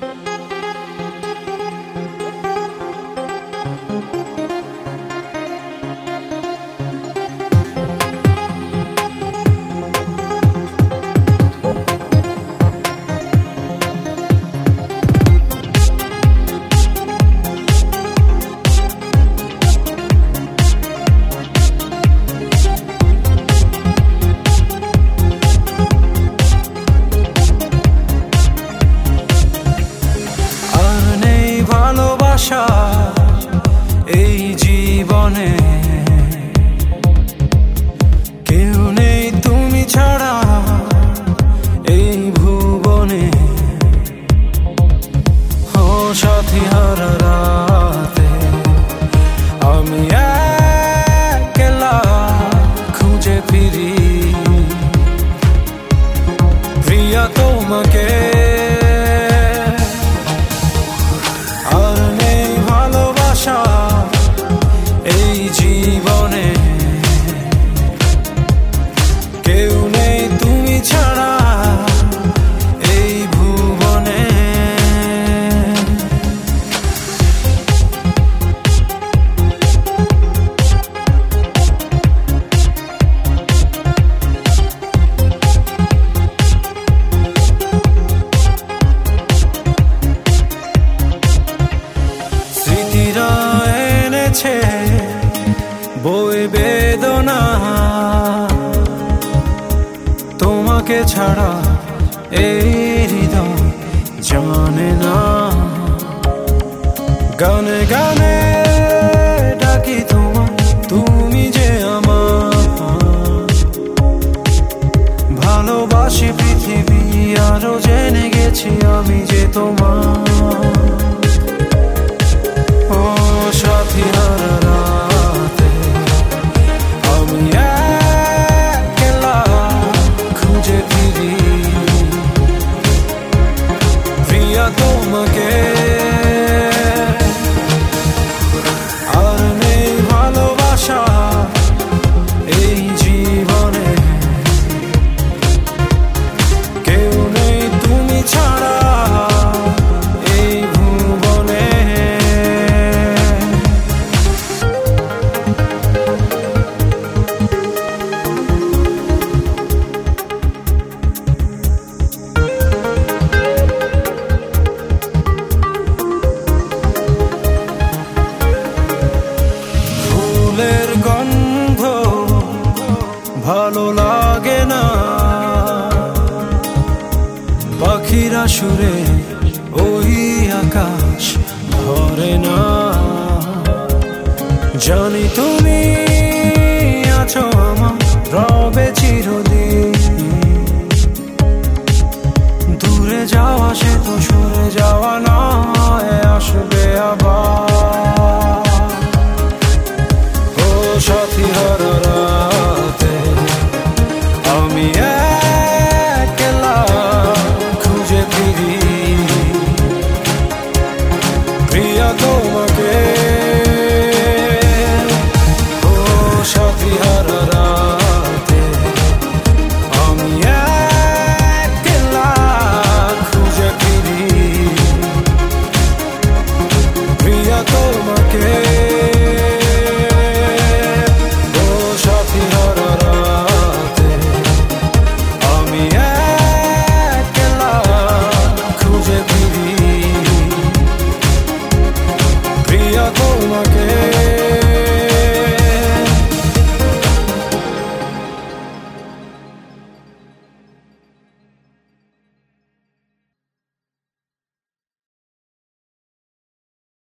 এই জীবনে কেউ নেই তুমি ছাড়া, এই ভুবনে ও সাথী হারা রাতে আমি একলা খুঁজে ফিরি প্রিয়া তোমাকে। এই জীবনে কেউ নেই তুমি ছাড়া, এই ভুবনে স্মৃতিরা এনেছে বই বেদনা, তোমাকে ছাড়া এই হৃদয় জানে না। গানে গানে ডাকি তোমার, তুমি যে আমার ভালোবাসি পৃথিবী, আরো জেনে গেছি আমি যে তোমার। ও সাথী হারা রাতে আমি একলা খুঁজে ফিরি প্রিয়া তোমাকে। আর নেই ভালোবাসা এই জীবনে, কেউ নেই তুমি ছাড়া, এই ভুবনে। ফুলের গন্ধ ভালো লাগে না, পাখিরা সুরে ওই আকাশ ধরে না। জানি তুমি আছো আমার রবে চিরদিন, দূরে যাওয়া সে তো সরে যাওয়া নয়, আসবে আবার। ও সাথী হারা রাতে আমি একলা খুঁজে ফিরি প্রিয়া তোমাকে। ও সাথী হারা রাতে আমি একলা খুঁজে ফিরি প্রিয়া তোমাকে। Oh my God.